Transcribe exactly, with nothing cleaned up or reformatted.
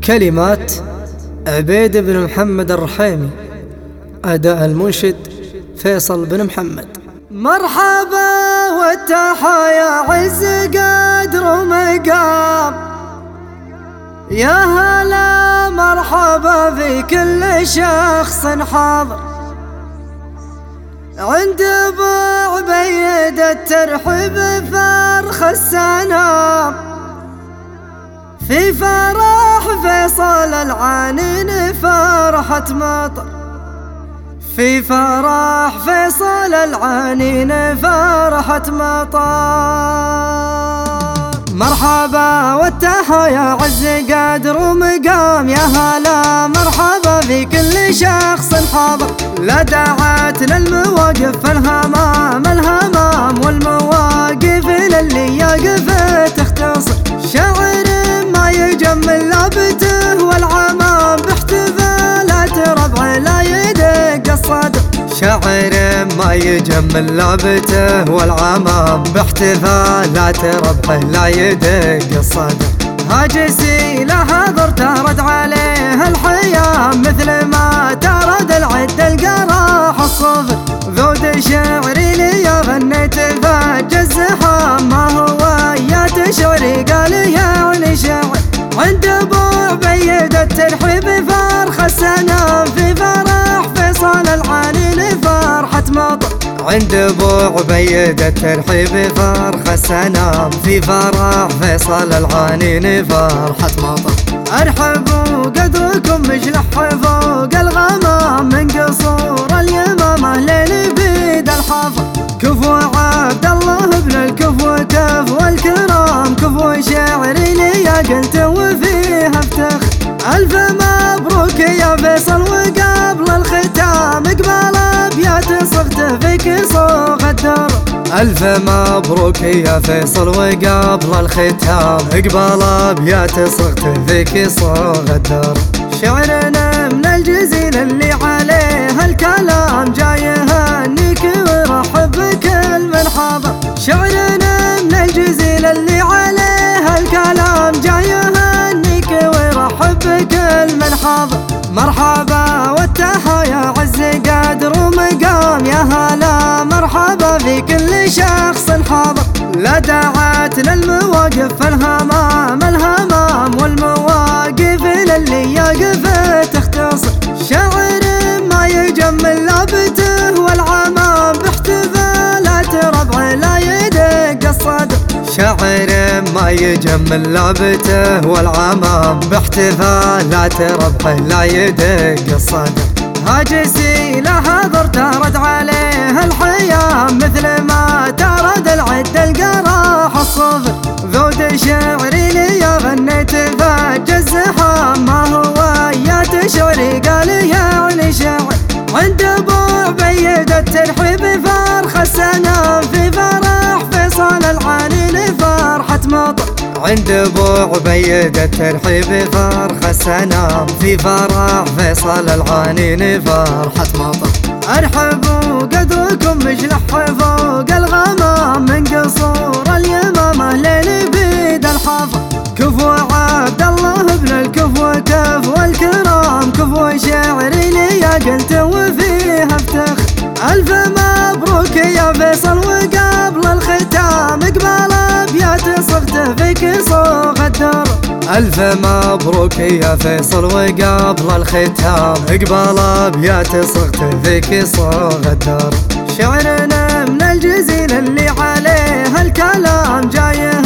كلمات عبيد بن محمد الرحيمي، أداء المنشد فيصل بن محمد. مرحبا والتحايا عز قدر ومقام، يا هلا مرحبا في كل شخص حاضر عند ابو عبيد الترحيب فرخ السنام، في فرح فيصل العانين فرحة مطر، في فرح فيصل العانين فرحة مطر. مرحبا والتحايا عز قدر ومقام، يا هلا مرحبا في كل شخص حاضر، لا دعت للمواقف الهمام الهمام والمواقف للي يقف تختصر، شعر ما يجمل لابته والعمام باحتفالات ربع لا يدق الصدر، شعر ما يجمل لابته والعمام باحتفالات ربع لا يدق الصدر. هاجسي له حضر ترد عليه الحيام مثل ما ترد العد القراح الصفر، ذود شعري لي غنيت فج الزحام، ما هو يا تشعري قال يعني شعر عند ابو عبيد الترحيب فرخ السنام، في فرح فيصل العانين فرحة مطر، عند ابو عبيد الترحيب فرخ السنام، في فرح فيصل العانين فرحة مطر. ارحبوا قدركم مجلح فوق الغمام، من قصور اليمامة ليل بيد الحافظ، كفو عبد الله ابن الكفو كفو الكرام، كفو شعري لي قلت وفيه افتخر، الف مبروك يا فيصل وقبل الختام اقبل ابيات صغته فيك صوغ الدر، الف مبروك يا فيصل وقبل الختام اقبل ابيات صغته فيك صوغ الدر. شعرنا من الجزيل اللي عليه الكلام جاي يهنيك ويرحب بكل من حضر، شعرنا من الجزيل اللي عليه الكلام جاي يهنيك ويرحب بكل من حضر. مرحبا والتحايا عز قدر ومقام، يا هلا مرحبا في كل شخص حاضر، لا دعت للمواقف الهمام الهمام والمواقف للي يقف تختصر، شعر ما يجمل لابته والعمام باحتفالات ربع لا يدق الصدر، شعر ما يجمل لابته والعمام باحتفالات ربع لا يدق الصدر. هاجسي له حضر ترد عليه الحيام مثل ما ترد العد القراح الصفر، ذود شعري لي غنيت فج الزحام، ما هو يا تشعري قال يعني شعر عند ابو عبيد الترحيب فرخ السنام، في فرح فيصل العانين فرحة مطر، عند ابو عبيد الترحيب فرخ السنام، في فرح فيصل العانين فرحة مطر. ارحبوا قدركم مجلح فوق الغمام، من قصور اليمامة ليل بيد الحافظ، كفو عبد الله ابن الكفو كفو الكرام، كفو شعري لي قلت وفيه افتخر، الف مبروك يا فيصل وقبل الختام اقبل ابيات صغته فيك صوغ الدر، الف مبروك يا فيصل وقبل الختام اقبل ابيات صغته فيك صوغ الدر. شعرنا من الجزيل اللي عليه الكلام جاي